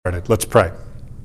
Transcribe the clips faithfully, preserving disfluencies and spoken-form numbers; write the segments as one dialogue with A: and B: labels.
A: Let's pray.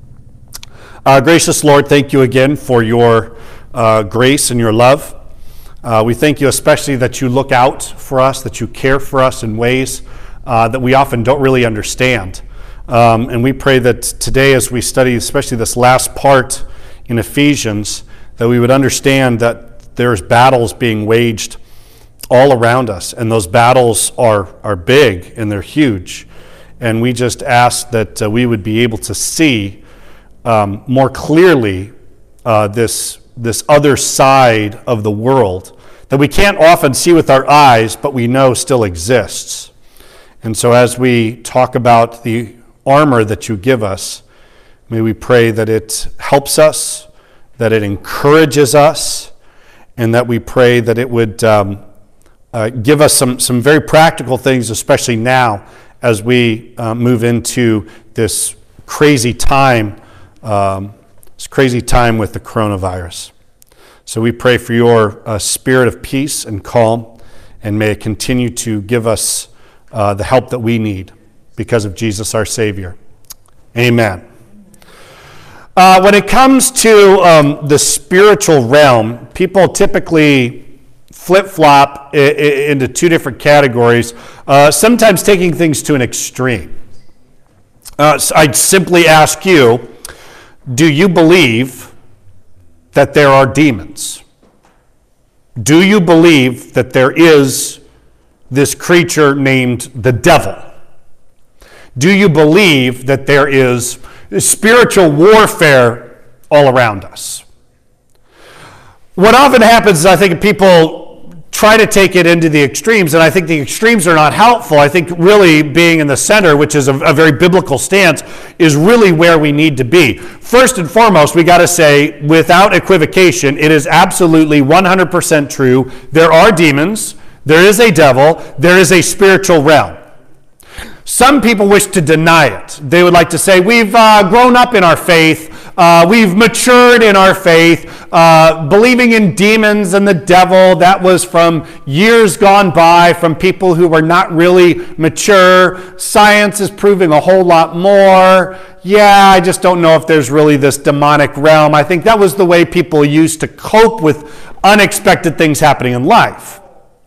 A: Uh, gracious Lord, thank you again for your uh, grace and your love. Uh, we thank you especially that you look out for us, that you care for us in ways uh, that we often don't really understand. Um, and we pray that today as we study, especially this last part in Ephesians, that we would understand that there's battles being waged all around us, and those battles are, are big and they're huge. And we just ask that uh, we would be able to see um, more clearly uh, this, this other side of the world that we can't often see with our eyes, but we know still exists. And so as we talk about the armor that you give us, may we pray that it helps us, that it encourages us, and that we pray that it would um, uh, give us some, some very practical things, especially now, as we uh, move into this crazy time, um, this crazy time with the coronavirus. So we pray for your uh, spirit of peace and calm, and may it continue to give us uh, the help that we need because of Jesus our Savior. Amen. Uh, when it comes to um, the spiritual realm, people typically flip-flop I- I- into two different categories, uh, sometimes taking things to an extreme. Uh, so I'd simply ask you, do you believe that there are demons? Do you believe that there is this creature named the devil? Do you believe that there is spiritual warfare all around us? What often happens is I think people try to take it into the extremes, and I think the extremes are not helpful. I think really being in the center, which is a, a very biblical stance, is really where we need to be. First and foremost, we got to say, without equivocation, it is absolutely one hundred percent true. There are demons, there is a devil, there is a spiritual realm. Some people wish to deny it. They would like to say, we've uh, grown up in our faith, uh, we've matured in our faith, uh, believing in demons and the devil, that was from years gone by, from people who were not really mature. Science is proving a whole lot more. Yeah, I just don't know if there's really this demonic realm. I think that was the way people used to cope with unexpected things happening in life.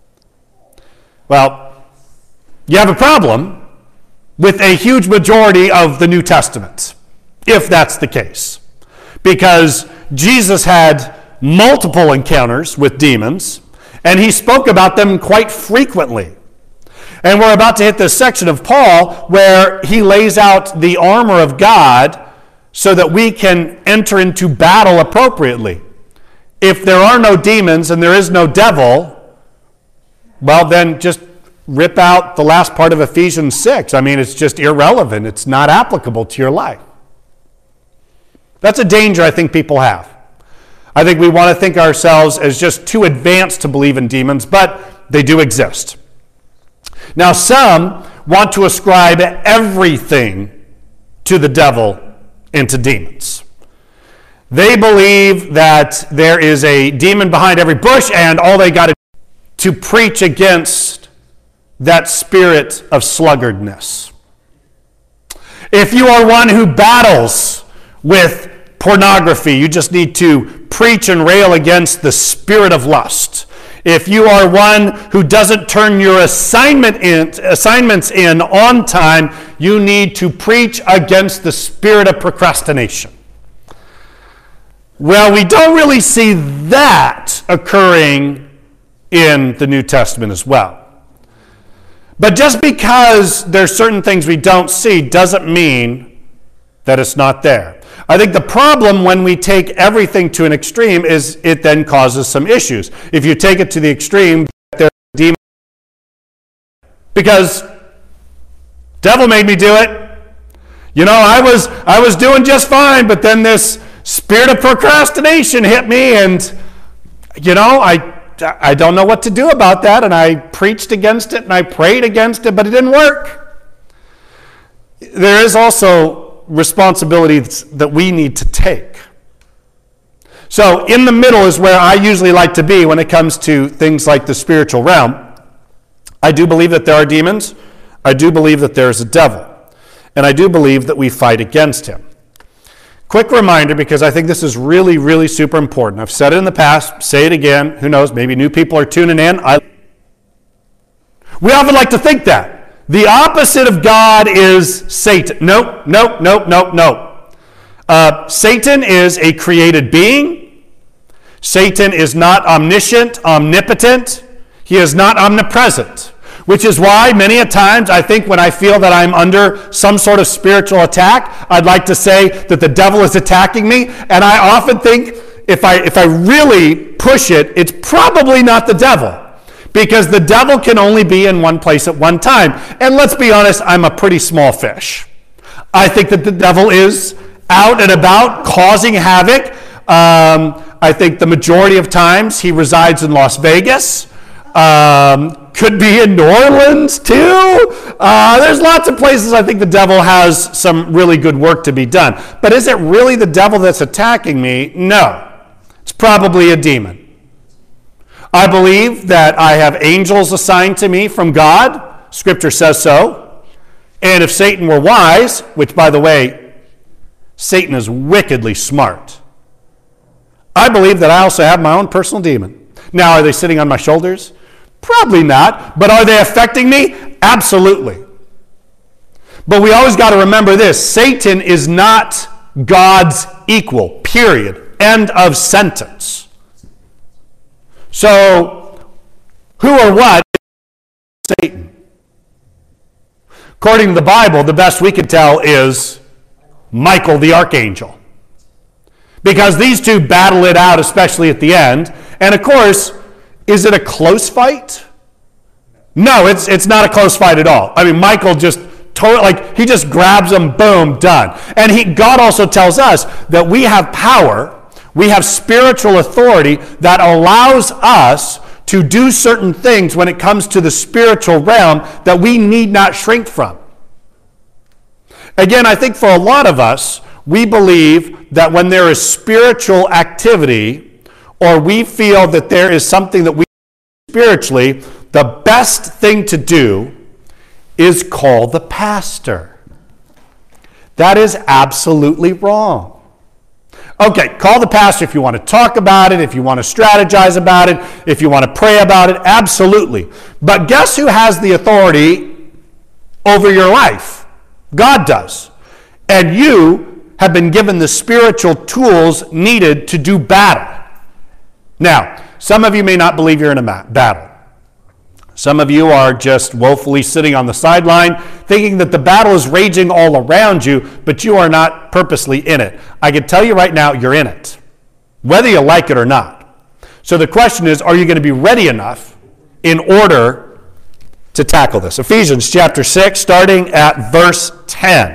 A: Well, you have a problem with a huge majority of the New Testament, if that's the case. Because Jesus had multiple encounters with demons, and he spoke about them quite frequently. And we're about to hit this section of Paul where he lays out the armor of God so that we can enter into battle appropriately. If there are no demons and there is no devil, well then just rip out the last part of Ephesians six. I mean, it's just irrelevant. It's not applicable to your life. That's a danger I think people have. I think we want to think ourselves as just too advanced to believe in demons, but they do exist. Now, some want to ascribe everything to the devil and to demons. They believe that there is a demon behind every bush, and all they got to do to preach against that spirit of sluggardness. If you are one who battles with pornography, you just need to preach and rail against the spirit of lust. If you are one who doesn't turn your assignment in, assignments in on time, you need to preach against the spirit of procrastination. Well, we don't really see that occurring in the New Testament as well. But just because there's certain things we don't see doesn't mean that it's not there. I think the problem when we take everything to an extreme is it then causes some issues. If you take it to the extreme, there's a demon. Because devil made me do it. You know, I was I was doing just fine, but then this spirit of procrastination hit me, and you know, I I don't know what to do about that, and I preached against it, and I prayed against it, but it didn't work. There is also responsibilities that we need to take. So in the middle is where I usually like to be when it comes to things like the spiritual realm. I do believe that there are demons. I do believe that there is a devil. And I do believe that we fight against him. Quick reminder, because I think this is really, really super important. I've said it in the past, say it again. Who knows, maybe new people are tuning in. I... We often like to think that. The opposite of God is Satan. Nope, nope, nope, nope, nope. Uh, Satan is a created being. Satan is not omniscient, omnipotent. He is not omnipresent. Which is why many a times I think when I feel that I'm under some sort of spiritual attack, I'd like to say that the devil is attacking me. And I often think if I if I really push it, it's probably not the devil. Because the devil can only be in one place at one time. And let's be honest, I'm a pretty small fish. I think that the devil is out and about causing havoc. Um, I think the majority of times he resides in Las Vegas. Um, could be in New Orleans too. Uh, there's lots of places I think the devil has some really good work to be done. But is it really the devil that's attacking me? No. It's probably a demon. I believe that I have angels assigned to me from God. Scripture says so. And if Satan were wise, which by the way, Satan is wickedly smart, I believe that I also have my own personal demon. Now, are they sitting on my shoulders? Probably not. But are they affecting me? Absolutely. But we always got to remember this. Satan is not God's equal, period. End of sentence. So, who or what is Satan? According to the Bible, the best we can tell is Michael the archangel. Because these two battle it out, especially at the end. And of course, is it a close fight? No, it's it's not a close fight at all. I mean, Michael just totally, like, he just grabs them, boom, done. And he, God also tells us that we have power, we have spiritual authority that allows us to do certain things when it comes to the spiritual realm that we need not shrink from. Again, I think for a lot of us, we believe that when there is spiritual activity, or we feel that there is something that we spiritually, the best thing to do is call the pastor. That is absolutely wrong. Okay, call the pastor if you want to talk about it, if you want to strategize about it, if you want to pray about it, absolutely. But guess who has the authority over your life? God does. And you have been given the spiritual tools needed to do battle. Now, some of you may not believe you're in a battle. Some of you are just woefully sitting on the sideline thinking that the battle is raging all around you, but you are not purposely in it. I can tell you right now, you're in it, whether you like it or not. So the question is, are you going to be ready enough in order to tackle this? Ephesians chapter six, starting at verse ten.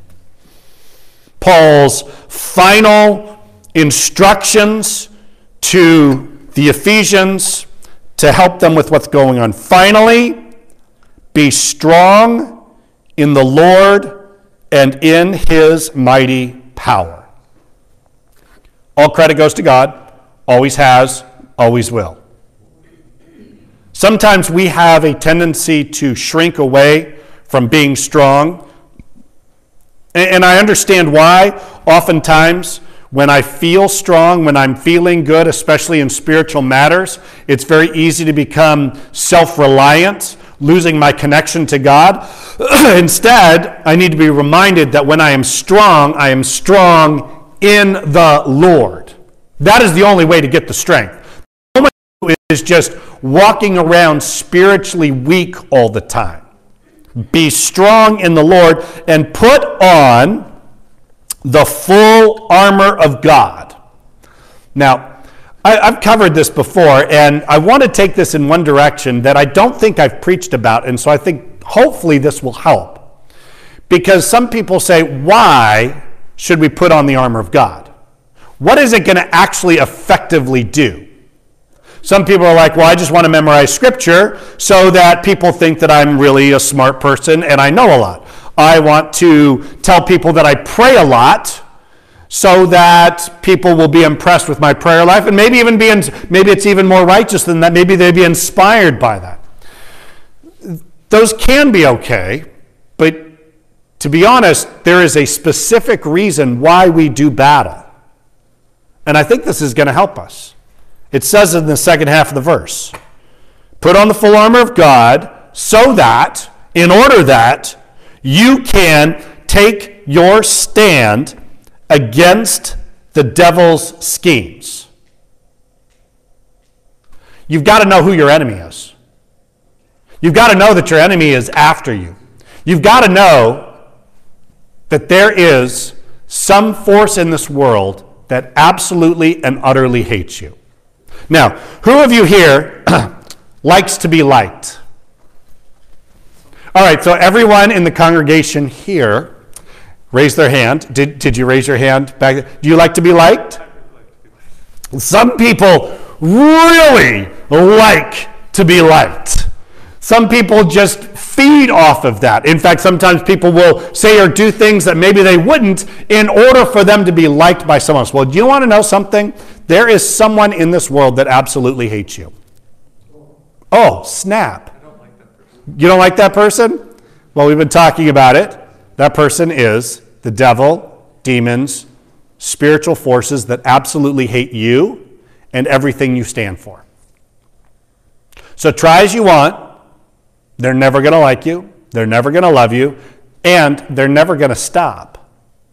A: Paul's final instructions to the Ephesians to help them with what's going on. Finally, be strong in the Lord and in his mighty power. All credit goes to God, always has, always will. Sometimes we have a tendency to shrink away from being strong. And I understand why. Oftentimes, when I feel strong, when I'm feeling good, especially in spiritual matters, it's very easy to become self-reliant, losing my connection to God. Instead, I need to be reminded that when I am strong, I am strong in the Lord. That is the only way to get the strength. The moment is just walking around spiritually weak all the time. Be strong in the Lord and put on the full armor of God. Now, I, I've covered this before, and I want to take this in one direction that I don't think I've preached about, and so I think hopefully this will help. Because some people say, why should we put on the armor of God? What is it going to actually effectively do? Some people are like, well, I just want to memorize Scripture so that people think that I'm really a smart person and I know a lot. I want to tell people that I pray a lot so that people will be impressed with my prayer life, and maybe even be in, maybe it's even more righteous than that. Maybe they'd be inspired by that. Those can be okay, but to be honest, there is a specific reason why we do battle. And I think this is going to help us. It says in the second half of the verse, put on the full armor of God so that, in order that, you can take your stand against the devil's schemes. You've got to know who your enemy is. You've got to know that your enemy is after you. You've got to know that there is some force in this world that absolutely and utterly hates you. Now, who of you here likes to be liked? All right, so everyone in the congregation here raised their hand. Did, did you raise your hand back there? Do you like to be liked? Some people really like to be liked. Some people just feed off of that. In fact, sometimes people will say or do things that maybe they wouldn't in order for them to be liked by someone else. Well, do you want to know something? There is someone in this world that absolutely hates you. Oh, snap. I don't like that person. You don't like that person? Well, we've been talking about it. That person is the devil, demons, spiritual forces that absolutely hate you and everything you stand for. So try as you want, they're never going to like you, they're never going to love you, and they're never going to stop.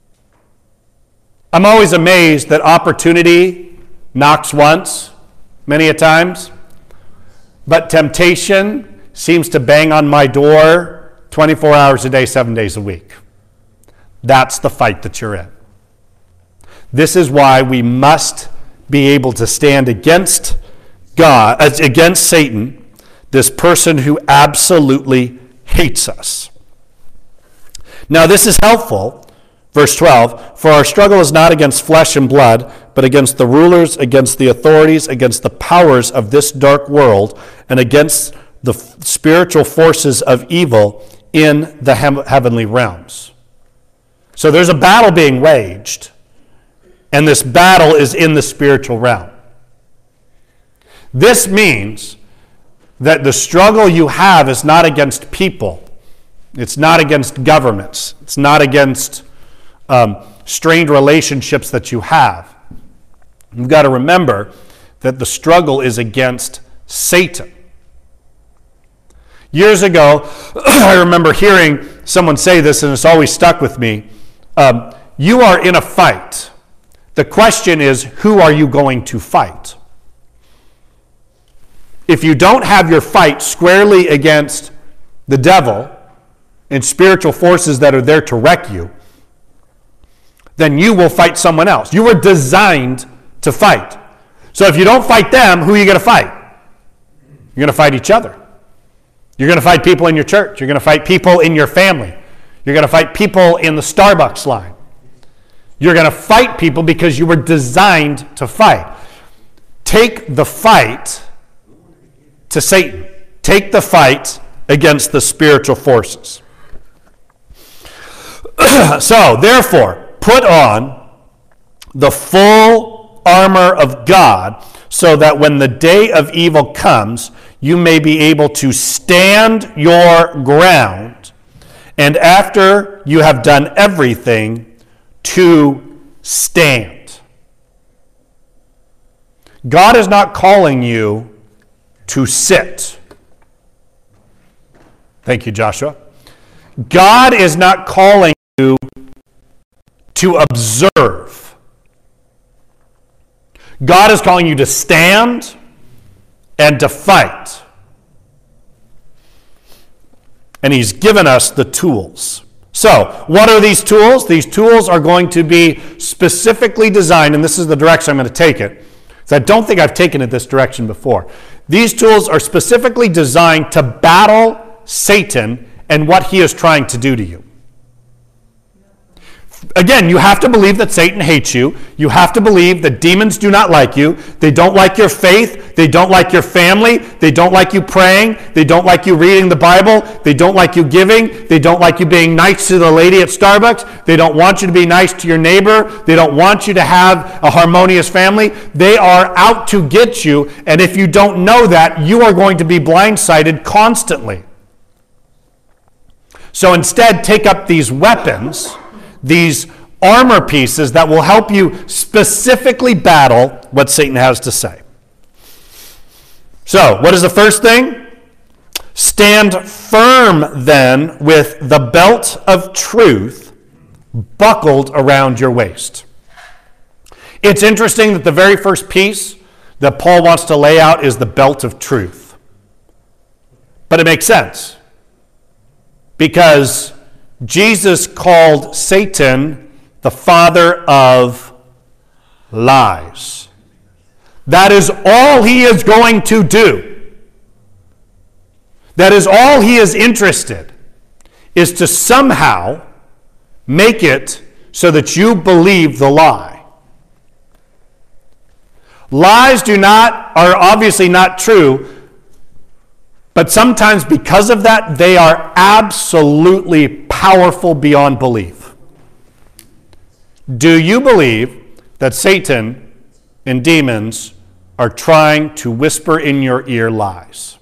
A: I'm always amazed that opportunity knocks once, many a times, but temptation seems to bang on my door twenty-four hours a day, seven days a week. That's the fight that you're in. This is why we must be able to stand against God, against Satan, this person who absolutely hates us. Now, this is helpful. Verse twelve, for our struggle is not against flesh and blood, but against the rulers, against the authorities, against the powers of this dark world, and against the f- spiritual forces of evil in the hem- heavenly realms. So there's a battle being waged, and this battle is in the spiritual realm. This means that the struggle you have is not against people. It's not against governments. It's not against um, strained relationships that you have. You've got to remember that the struggle is against Satan. Years ago, I remember hearing someone say this, and it's always stuck with me. Um, you are in a fight. The question is, who are you going to fight? If you don't have your fight squarely against the devil and spiritual forces that are there to wreck you, then you will fight someone else. You were designed to fight. So if you don't fight them, who are you going to fight? You're going to fight each other. You're going to fight people in your church. You're going to fight people in your family. You're going to fight people in the Starbucks line. You're going to fight people because you were designed to fight. Take the fight to Satan. Take the fight against the spiritual forces. So, therefore, put on the full armor of God so that when the day of evil comes, you may be able to stand your ground, and after you have done everything, to stand. God is not calling you to sit. Thank you, Joshua. God is not calling you to observe. God is calling you to stand and to fight. And he's given us the tools. So, what are these tools? These tools are going to be specifically designed, and this is the direction I'm going to take it. So I don't think I've taken it this direction before. These tools are specifically designed to battle Satan and what he is trying to do to you. Again, you have to believe that Satan hates you. You have to believe that demons do not like you. They don't like your faith. They don't like your family. They don't like you praying. They don't like you reading the Bible. They don't like you giving. They don't like you being nice to the lady at Starbucks. They don't want you to be nice to your neighbor. They don't want you to have a harmonious family. They are out to get you, and if you don't know that, you are going to be blindsided constantly. So instead, take up these weapons, these armor pieces that will help you specifically battle what Satan has to say. So, what is the first thing? Stand firm then with the belt of truth buckled around your waist. It's interesting that the very first piece that Paul wants to lay out is the belt of truth. But it makes sense, because Jesus called Satan the father of lies. That is all he is going to do. That is all he is interested, is to somehow make it so that you believe the lie. Lies do not, are obviously not true, but sometimes because of that, they are absolutely powerful beyond belief. Do you believe that Satan and demons are trying to whisper in your ear lies?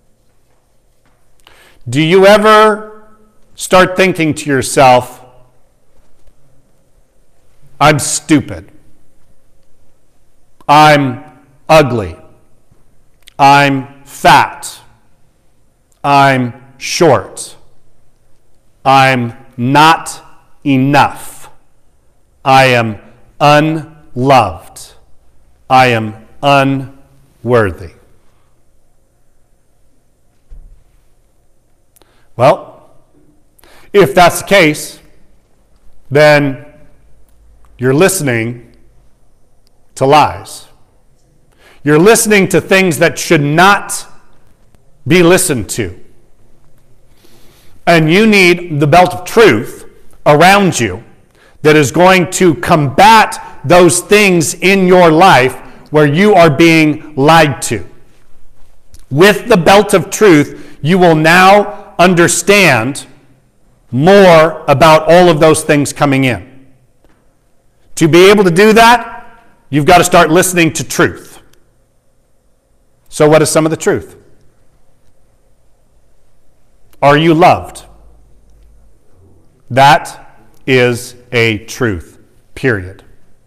A: Do you ever start thinking to yourself, I'm stupid, I'm ugly, I'm fat, I'm short, I'm not enough, I am unloved, I am unworthy? Well, if that's the case, then you're listening to lies. You're listening to things that should not be listened to. And you need the belt of truth around you that is going to combat those things in your life where you are being lied to. With the belt of truth, you will now understand more about all of those things coming in. To be able to do that, you've got to start listening to truth. So what is some of the truth? Are you loved? That is a truth, period.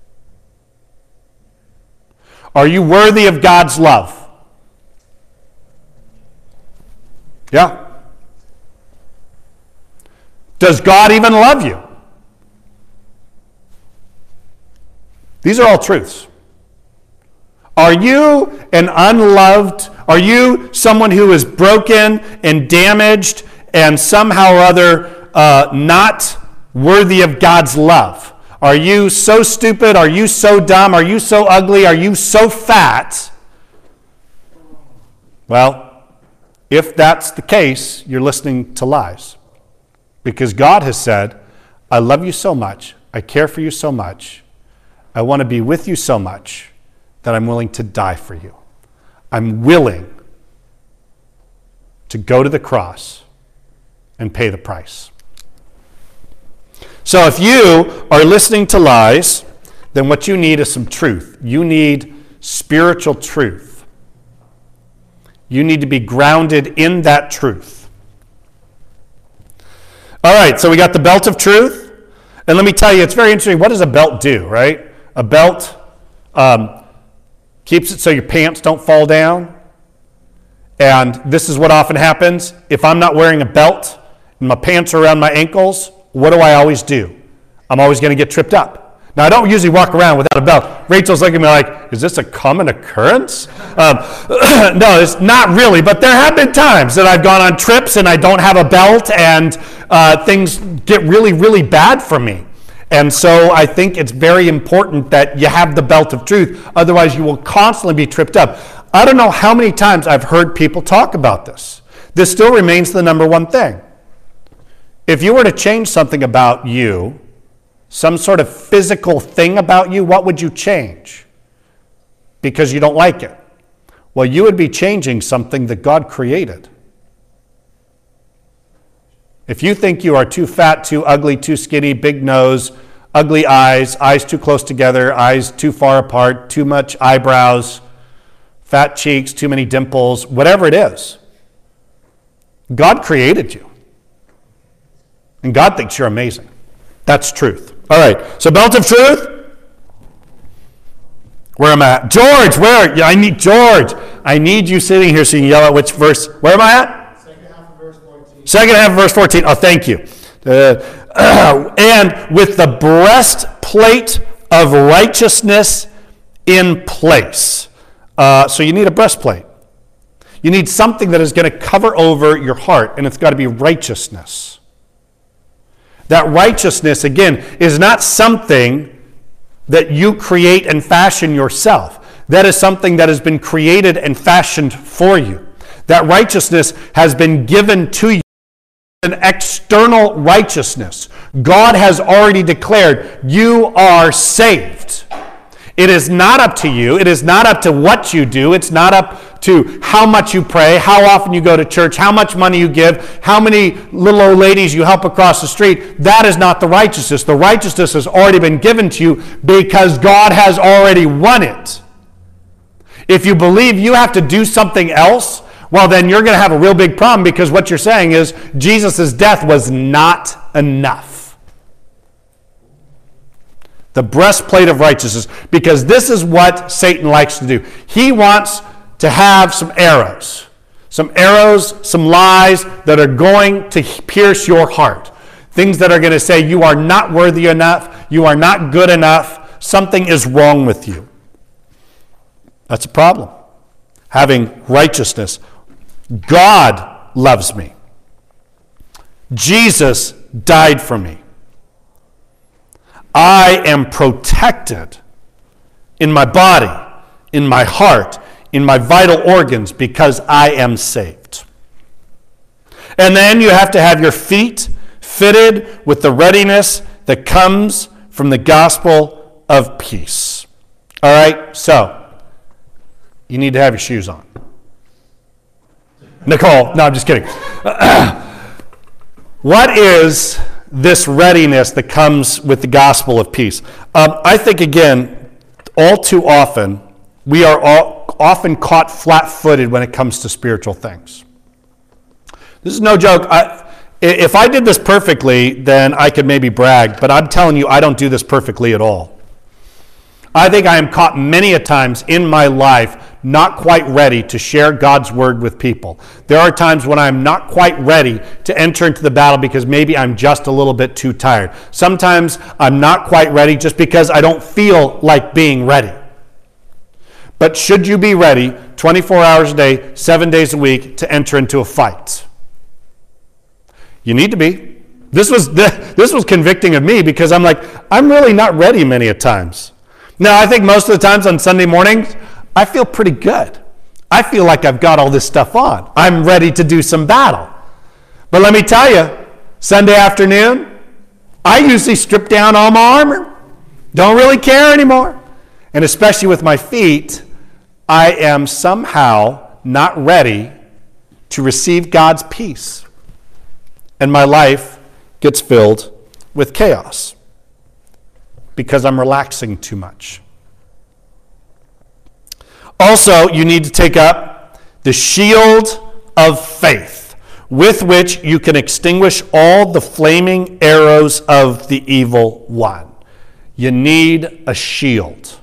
A: Are you worthy of God's love? Yeah. Does God even love you? These are all truths. Are you an unloved, are you someone who is broken and damaged and somehow or other uh, not worthy of God's love? Are you so stupid? Are you so dumb? Are you so ugly? Are you so fat? Well, if that's the case, you're listening to lies. Because God has said, I love you so much, I care for you so much, I want to be with you so much that I'm willing to die for you. I'm willing to go to the cross and pay the price. So if you are listening to lies, then what you need is some truth. You need spiritual truth. You need to be grounded in that truth. All right, so we got the belt of truth. And let me tell you, it's very interesting. What does a belt do, right? A belt um, keeps it so your pants don't fall down. And this is what often happens. If I'm not wearing a belt and my pants are around my ankles, what do I always do? I'm always going to get tripped up. Now, I don't usually walk around without a belt. Rachel's looking at me like, is this a common occurrence? Um, no, it's not really, but there have been times that I've gone on trips and I don't have a belt and uh, things get really, really bad for me. And so I think it's very important that you have the belt of truth. Otherwise, you will constantly be tripped up. I don't know how many times I've heard people talk about this. This still remains the number one thing. If you were to change something about you, some sort of physical thing about you, what would you change? Because you don't like it. Well, you would be changing something that God created. If you think you are too fat, too ugly, too skinny, big nose, ugly eyes, eyes too close together, eyes too far apart, too much eyebrows, fat cheeks, too many dimples, whatever it is, God created you. And God thinks you're amazing. That's truth. All right, so belt of truth. Where am I at? George, where? Yeah, I need George. I need you sitting here so you can yell out which verse. Where am I at?
B: Second half of verse fourteen.
A: Second half of verse fourteen. Oh, thank you. Uh, uh, and with the breastplate of righteousness in place. Uh, so you need a breastplate. You need something that is going to cover over your heart, and it's got to be righteousness. That righteousness, again, is not something that you create and fashion yourself. That is something that has been created and fashioned for you. That righteousness has been given to you. An external righteousness. God has already declared you are saved. It is not up to you. It is not up to what you do. It's not up to how much you pray, how often you go to church, how much money you give, how many little old ladies you help across the street. That is not the righteousness. The righteousness has already been given to you because God has already won it. If you believe you have to do something else, well, then you're going to have a real big problem, because what you're saying is Jesus' death was not enough. The breastplate of righteousness, because this is what Satan likes to do. He wants to have some arrows, some arrows, some lies that are going to pierce your heart. Things that are going to say you are not worthy enough, you are not good enough, something is wrong with you. That's a problem. Having righteousness. God loves me. Jesus died for me. I am protected in my body, in my heart, in my vital organs, because I am saved. And then you have to have your feet fitted with the readiness that comes from the gospel of peace. All right, so you need to have your shoes on. Nicole, no, I'm just kidding. What is this readiness that comes with the gospel of peace? Um, I think, again, all too often, we are all often caught flat-footed when it comes to spiritual things. This is no joke. I, if I did this perfectly, then I could maybe brag, but I'm telling you, I don't do this perfectly at all. I think I am caught many a times in my life not quite ready to share God's word with people. There are times when I'm not quite ready to enter into the battle because maybe I'm just a little bit too tired. Sometimes I'm not quite ready just because I don't feel like being ready. But should you be ready twenty-four hours a day, seven days a week to enter into a fight? You need to be. This was this was convicting of me, because I'm like, I'm really not ready many a times. Now, I think most of the times on Sunday mornings, I feel pretty good. I feel like I've got all this stuff on. I'm ready to do some battle. But let me tell you, Sunday afternoon, I usually strip down all my armor. Don't really care anymore. And especially with my feet, I am somehow not ready to receive God's peace. And my life gets filled with chaos because I'm relaxing too much. Also, you need to take up the shield of faith, with which you can extinguish all the flaming arrows of the evil one. You need a shield.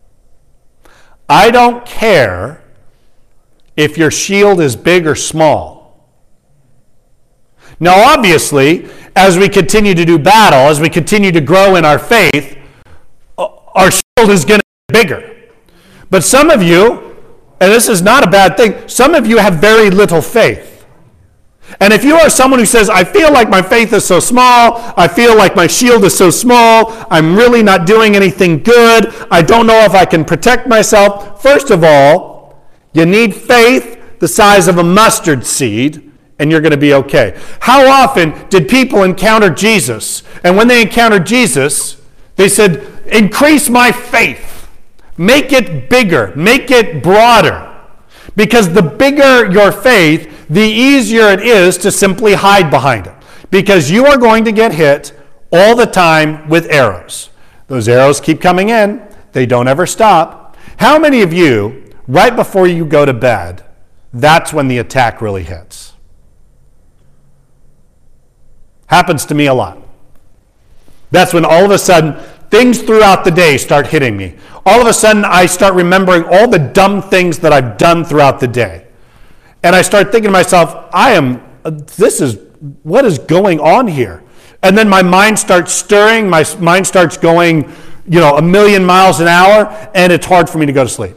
A: I don't care if your shield is big or small. Now, obviously, as we continue to do battle, as we continue to grow in our faith, our shield is going to get bigger. But some of you, and this is not a bad thing, some of you have very little faith. And if you are someone who says, I feel like my faith is so small, I feel like my shield is so small, I'm really not doing anything good, I don't know if I can protect myself. First of all, you need faith the size of a mustard seed, and you're going to be okay. How often did people encounter Jesus? And when they encountered Jesus, they said, increase my faith. Make it bigger. Make it broader. Because the bigger your faith, the easier it is to simply hide behind it. Because you are going to get hit all the time with arrows. Those arrows keep coming in. They don't ever stop. How many of you, right before you go to bed, that's when the attack really hits? Happens to me a lot. That's when all of a sudden things throughout the day start hitting me. All of a sudden I start remembering all the dumb things that I've done throughout the day. And I start thinking to myself, I am, this is, what is going on here? And then my mind starts stirring, my mind starts going, you know, a million miles an hour, and it's hard for me to go to sleep.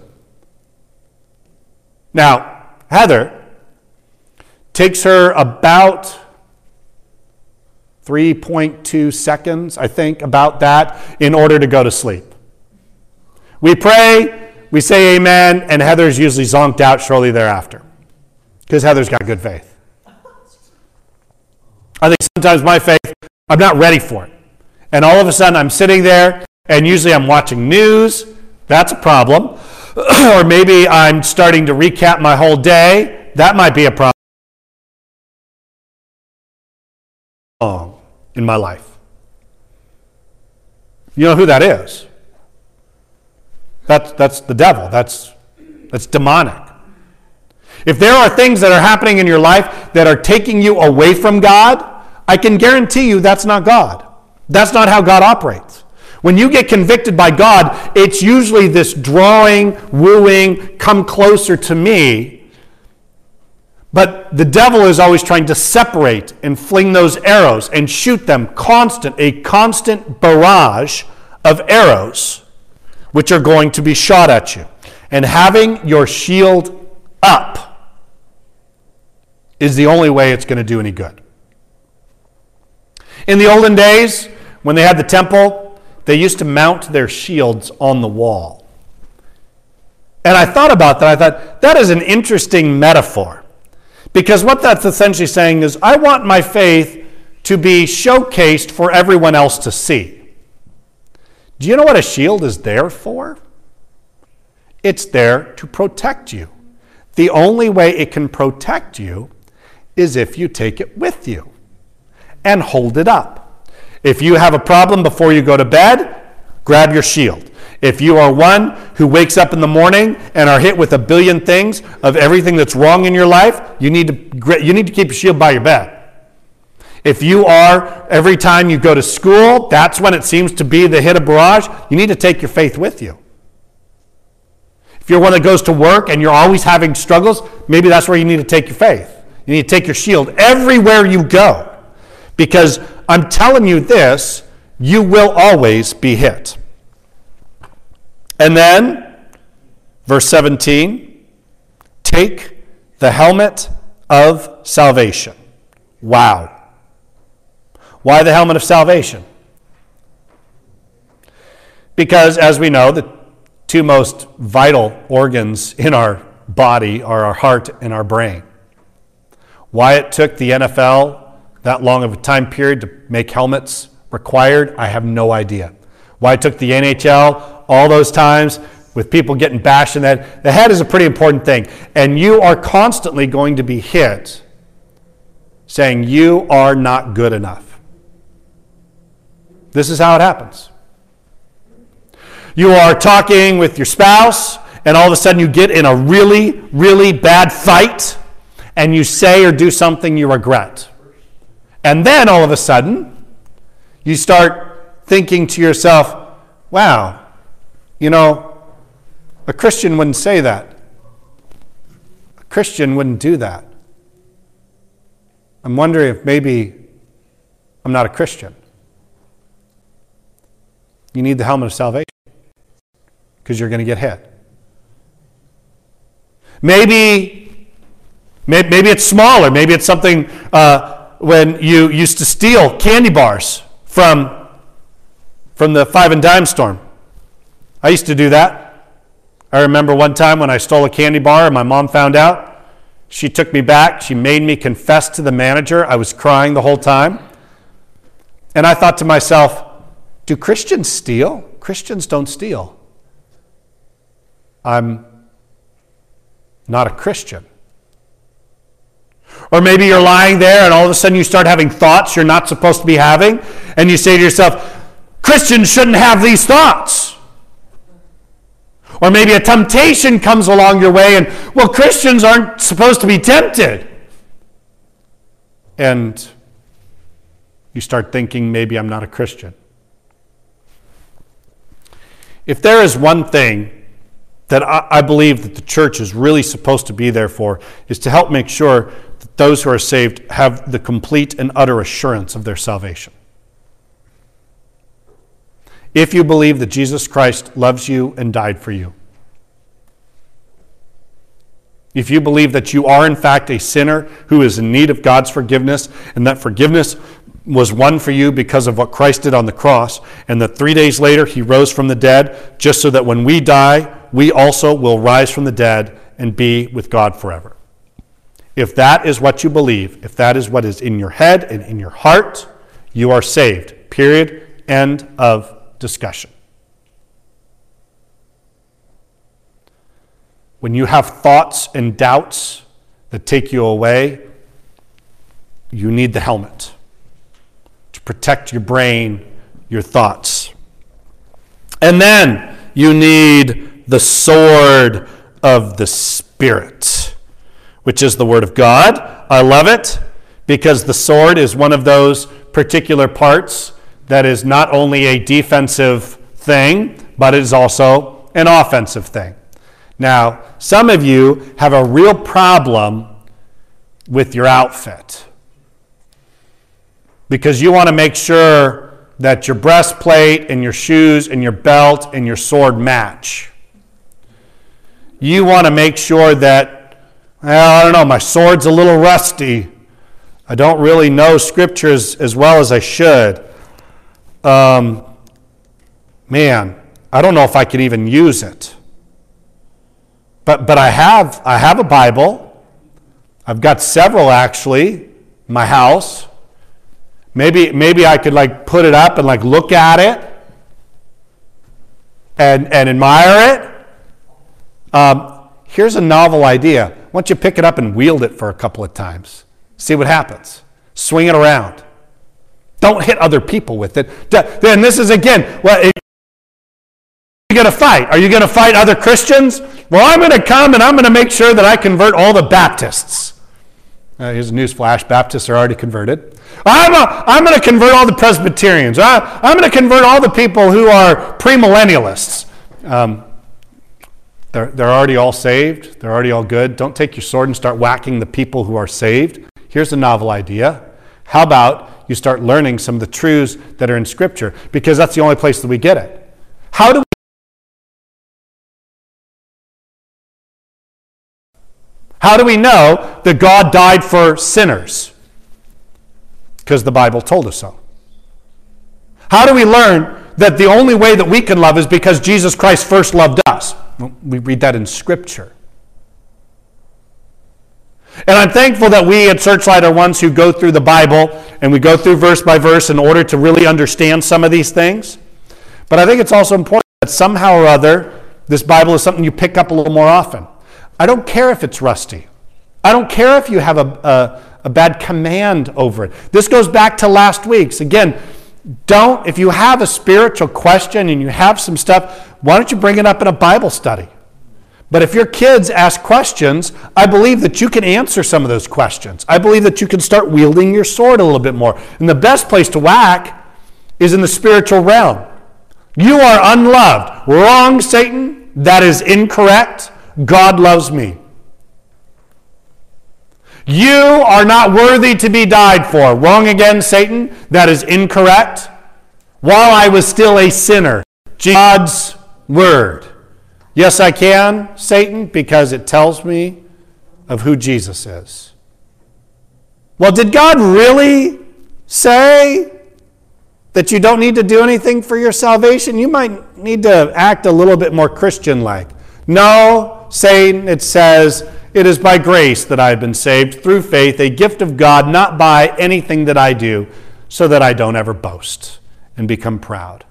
A: Now, Heather takes her about three point two seconds, I think, about that, in order to go to sleep. We pray, we say amen, and Heather's usually zonked out shortly thereafter. Because Heather's got good faith. I think sometimes my faith, I'm not ready for it. And all of a sudden I'm sitting there, and usually I'm watching news. That's a problem. Or maybe I'm starting to recap my whole day. That might be a problem in my life. You know who that is? That's, that's the devil. That's, that's demonic. If there are things that are happening in your life that are taking you away from God, I can guarantee you that's not God. That's not how God operates. When you get convicted by God, it's usually this drawing, wooing, come closer to me. But the devil is always trying to separate and fling those arrows and shoot them constant, a constant barrage of arrows which are going to be shot at you. And having your shield up is the only way it's going to do any good. In the olden days, when they had the temple, they used to mount their shields on the wall. And I thought about that. I thought, that is an interesting metaphor. Because what that's essentially saying is, I want my faith to be showcased for everyone else to see. Do you know what a shield is there for? It's there to protect you. The only way it can protect you is if you take it with you and hold it up. If you have a problem before you go to bed, grab your shield. If you are one who wakes up in the morning and are hit with a billion things of everything that's wrong in your life, you need to, you need to keep your shield by your bed. If you are, every time you go to school, that's when it seems to be the hit of barrage, you need to take your faith with you. If you're one that goes to work and you're always having struggles, maybe that's where you need to take your faith. You need to take your shield everywhere you go. Because I'm telling you this, you will always be hit. And then, verse seventeen, take the helmet of salvation. Wow. Why the helmet of salvation? Because, as we know, the two most vital organs in our body are our heart and our brain. Why it took the N F L that long of a time period to make helmets required, I have no idea. Why it took the N H L all those times with people getting bashed in the head. The head is a pretty important thing. And you are constantly going to be hit saying you are not good enough. This is how it happens. You are talking with your spouse, and all of a sudden you get in a really, really bad fight, and you say or do something you regret. And then all of a sudden, you start thinking to yourself, wow, you know, a Christian wouldn't say that. A Christian wouldn't do that. I'm wondering if maybe I'm not a Christian. You need the helmet of salvation because you're going to get hit. Maybe, maybe it's smaller. Maybe it's something uh, when you used to steal candy bars from, from the five and dime storm. I used to do that. I remember one time when I stole a candy bar and my mom found out. She took me back. She made me confess to the manager. I was crying the whole time. And I thought to myself, do Christians steal? Christians don't steal. I'm not a Christian. Or maybe you're lying there and all of a sudden you start having thoughts you're not supposed to be having. And you say to yourself, Christians shouldn't have these thoughts. Or maybe a temptation comes along your way and, well, Christians aren't supposed to be tempted. And you start thinking, maybe I'm not a Christian. If there is one thing that I, I believe that the church is really supposed to be there for, is to help make sure that those who are saved have the complete and utter assurance of their salvation. If you believe that Jesus Christ loves you and died for you, if you believe that you are in fact a sinner who is in need of God's forgiveness, and that forgiveness was won for you because of what Christ did on the cross, and that three days later he rose from the dead, just so that when we die, we also will rise from the dead and be with God forever. If that is what you believe, if that is what is in your head and in your heart, you are saved. Period. End of discussion. When you have thoughts and doubts that take you away, you need the helmet to protect your brain, your thoughts. And then you need the sword of the Spirit, which is the Word of God. I love it because the sword is one of those particular parts that is not only a defensive thing, but it is also an offensive thing. Now, some of you have a real problem with your outfit because you want to make sure that your breastplate and your shoes and your belt and your sword match. You want to make sure that, well, I don't know, my sword's a little rusty. I don't really know scriptures as well as I should. Um, man, I don't know if I could even use it. But but I have I have a Bible. I've got several actually in my house. Maybe maybe I could like put it up and like look at it and and admire it. Um, here's a novel idea. Why don't you pick it up and wield it for a couple of times? See what happens. Swing it around. Don't hit other people with it. Then this is again, well, it, are you going to fight? Are you going to fight other Christians? Well, I'm going to come and I'm going to make sure that I convert all the Baptists. Uh, here's a news flash. Baptists are already converted. I'm, a, I'm going to convert all the Presbyterians. I, I'm going to convert all the people who are premillennialists. Um, they're, they're already all saved. They're already all good. Don't take your sword and start whacking the people who are saved. Here's a novel idea. How about you start learning some of the truths that are in Scripture? Because that's the only place that we get it. How do we How do we know that God died for sinners? Because the Bible told us so. How do we learn that the only way that we can love is because Jesus Christ first loved us? Well, we read that in Scripture. And I'm thankful that we at Searchlight are ones who go through the Bible and we go through verse by verse in order to really understand some of these things. But I think it's also important that somehow or other this Bible is something you pick up a little more often. I don't care if it's rusty. I don't care if you have a, a, a bad command over it. This goes back to last week's. Again, don't, if you have a spiritual question and you have some stuff, why don't you bring it up in a Bible study? But if your kids ask questions, I believe that you can answer some of those questions. I believe that you can start wielding your sword a little bit more. And the best place to whack is in the spiritual realm. You are unloved. Wrong, Satan. That is incorrect. God loves me. You are not worthy to be died for. Wrong again, Satan. That is incorrect. While I was still a sinner. God's word. Yes, I can, Satan, because it tells me of who Jesus is. Well, did God really say that you don't need to do anything for your salvation? You might need to act a little bit more Christian-like. No, Satan, it says, it is by grace that I have been saved through faith, a gift of God, not by anything that I do, so that I don't ever boast and become proud.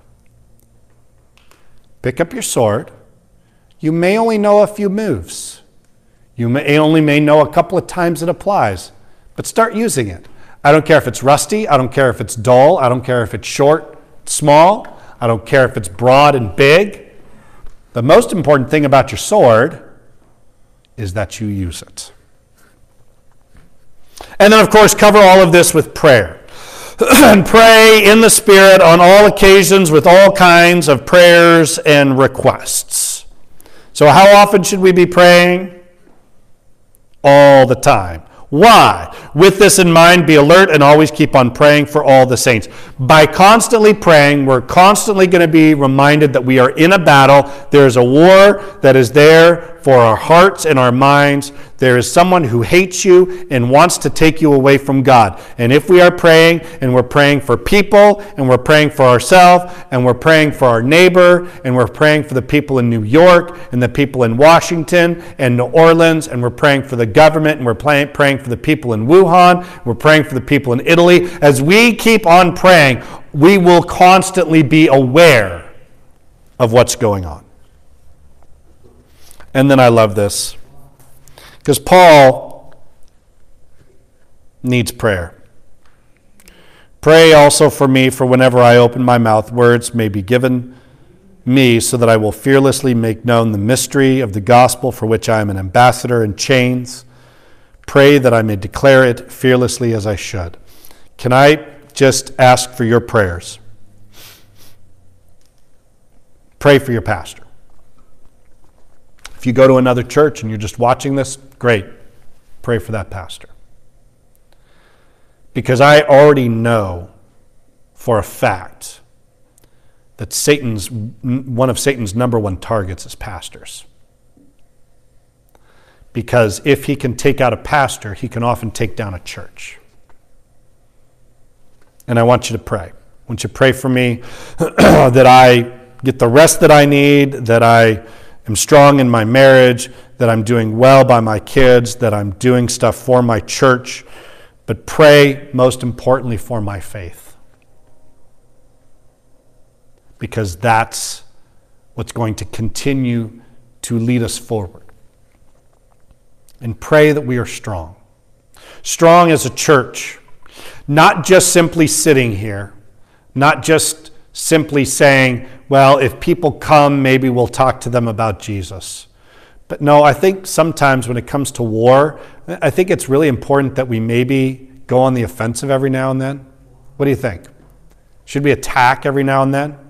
A: Pick up your sword. You may only know a few moves. You may only may know a couple of times it applies, but start using it. I don't care if it's rusty. I don't care if it's dull. I don't care if it's short, small. I don't care if it's broad and big. The most important thing about your sword is that you use it. And then, of course, cover all of this with prayer. And pray in the Spirit on all occasions with all kinds of prayers and requests. So how often should we be praying? All the time. Why? With this in mind, be alert and always keep on praying for all the saints. By constantly praying, we're constantly going to be reminded that we are in a battle. There is a war that is there for our hearts and our minds. There is someone who hates you and wants to take you away from God. And if we are praying, and we're praying for people, and we're praying for ourselves, and we're praying for our neighbor, and we're praying for the people in New York, and the people in Washington, and New Orleans, and we're praying for the government, and we're praying for the people in Wuhan, we're praying for the people in Italy. As we keep on praying, we will constantly be aware of what's going on. And then I love this, because Paul needs prayer. Pray also for me, for whenever I open my mouth, words may be given me, so that I will fearlessly make known the mystery of the gospel, for which I am an ambassador in chains. Pray that I may declare it fearlessly as I should. Can I just ask for your prayers? Pray for your pastor. If you go to another church and you're just watching this, great. Pray for that pastor. Because I already know for a fact that Satan's one of Satan's number one targets is pastors. Because if he can take out a pastor, he can often take down a church. And I want you to pray. I want you to pray for me that I get the rest that I need, that I am strong in my marriage, that I'm doing well by my kids, that I'm doing stuff for my church, but pray most importantly for my faith. Because that's what's going to continue to lead us forward. And pray that we are strong. Strong as a church, not just simply sitting here, not just simply saying, well, if people come, maybe we'll talk to them about Jesus. But no, I think sometimes when it comes to war, I think it's really important that we maybe go on the offensive every now and then. What do you think? Should we attack every now and then?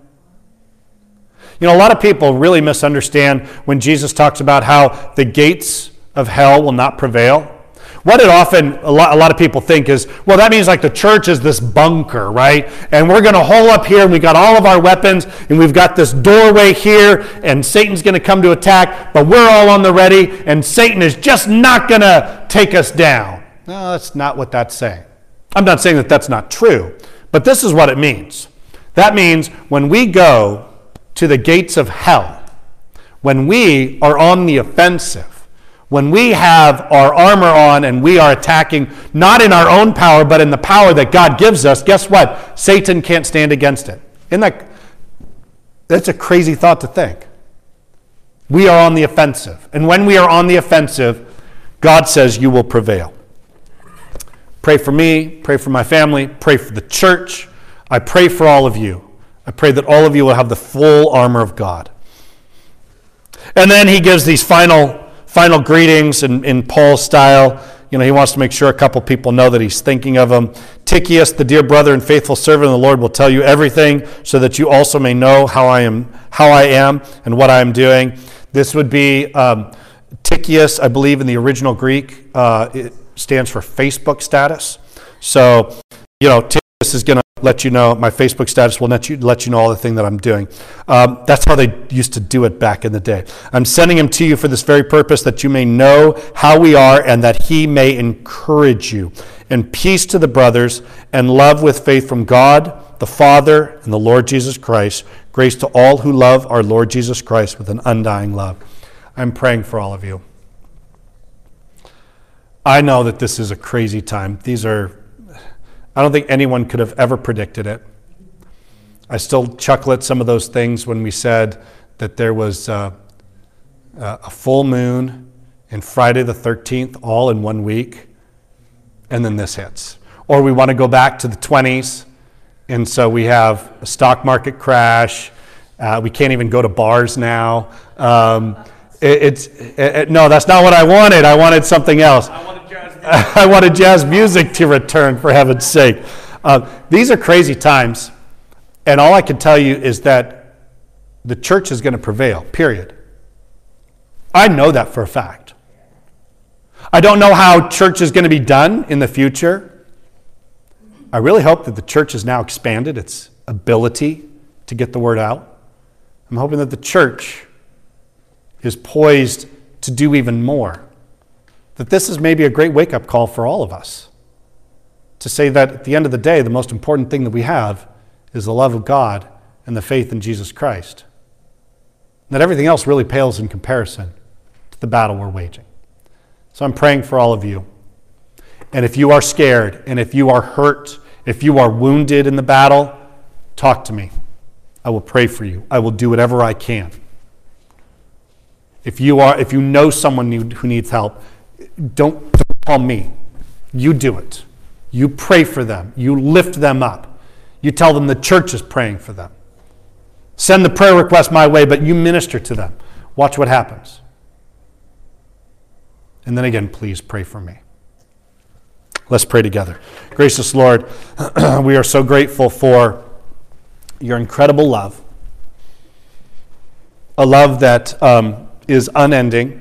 A: You know, a lot of people really misunderstand when Jesus talks about how the gates of hell will not prevail. What it often, a lot, a lot of people think is, well, that means like the church is this bunker, right? And we're going to hole up here, and we got all of our weapons, and we've got this doorway here, and Satan's going to come to attack, but we're all on the ready, and Satan is just not going to take us down. No, that's not what that's saying. I'm not saying that that's not true, but this is what it means. That means when we go to the gates of hell, when we are on the offensive, when we have our armor on and we are attacking, not in our own power, but in the power that God gives us, guess what? Satan can't stand against it. Isn't that, that's a crazy thought to think. We are on the offensive. And when we are on the offensive, God says you will prevail. Pray for me, pray for my family, pray for the church. I pray for all of you. I pray that all of you will have the full armor of God. And then he gives these final Final greetings in, in Paul's style. You know, he wants to make sure a couple people know that he's thinking of them. Tychicus, the dear brother and faithful servant of the Lord, will tell you everything, so that you also may know how I am, how I am, and what I am doing. This would be um, Tychicus, I believe, in the original Greek. Uh, it stands for Facebook status. So, you know, Tychicus is going to let you know, my Facebook status will let you, let you know all the thing that I'm doing. Um, that's how they used to do it back in the day. I'm sending him to you for this very purpose, that you may know how we are and that he may encourage you. And peace to the brothers, and love with faith from God, the Father, and the Lord Jesus Christ. Grace to all who love our Lord Jesus Christ with an undying love. I'm praying for all of you. I know that this is a crazy time. These are I don't think anyone could have ever predicted it. I still chuckle at some of those things when we said that there was uh, a full moon and Friday the thirteenth all in one week, and then this hits. Or we want to go back to the twenties, and so we have a stock market crash. Uh, we can't even go to bars now. Um, it, it's it, it, no, that's not what I wanted. I wanted something else. I wanted jazz music. I wanted jazz music to return, for heaven's sake. Uh, these are crazy times, and all I can tell you is that the church is going to prevail, period. I know that for a fact. I don't know how church is going to be done in the future. I really hope that the church has now expanded its ability to get the word out. I'm hoping that the church is poised to do even more. That this is maybe a great wake-up call for all of us. To say that at the end of the day, the most important thing that we have is the love of God and the faith in Jesus Christ. And that everything else really pales in comparison to the battle we're waging. So I'm praying for all of you. And if you are scared, and if you are hurt, if you are wounded in the battle, talk to me. I will pray for you. I will do whatever I can. If you are, if you know someone who needs help, don't, don't call me. You do it. You pray for them. You lift them up. You tell them the church is praying for them. Send the prayer request my way, but you minister to them. Watch what happens. And then again, please pray for me. Let's pray together. Gracious Lord, we are so grateful for your incredible love. A love that um, is unending.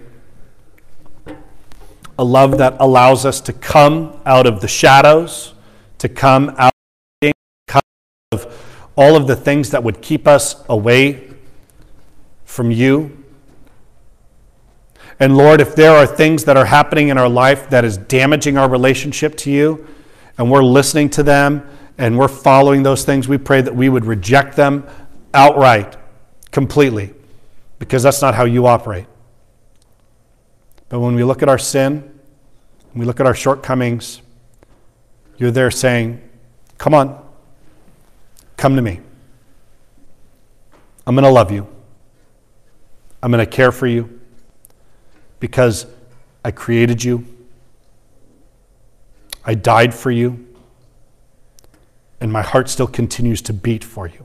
A: A love that allows us to come out of the shadows, to come out of all of the things that would keep us away from you. And Lord, if there are things that are happening in our life that is damaging our relationship to you, and we're listening to them, and we're following those things, we pray that we would reject them outright, completely, because that's not how you operate. But when we look at our sin, when we look at our shortcomings, you're there saying, come on, come to me. I'm going to love you. I'm going to care for you because I created you. I died for you. And my heart still continues to beat for you.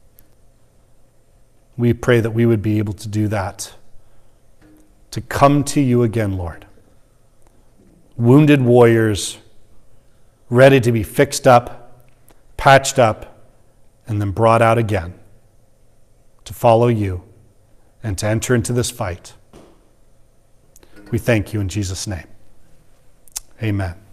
A: We pray that we would be able to do that. To come to you again, Lord. Wounded warriors, ready to be fixed up, patched up, and then brought out again to follow you and to enter into this fight. We thank you in Jesus' name. Amen.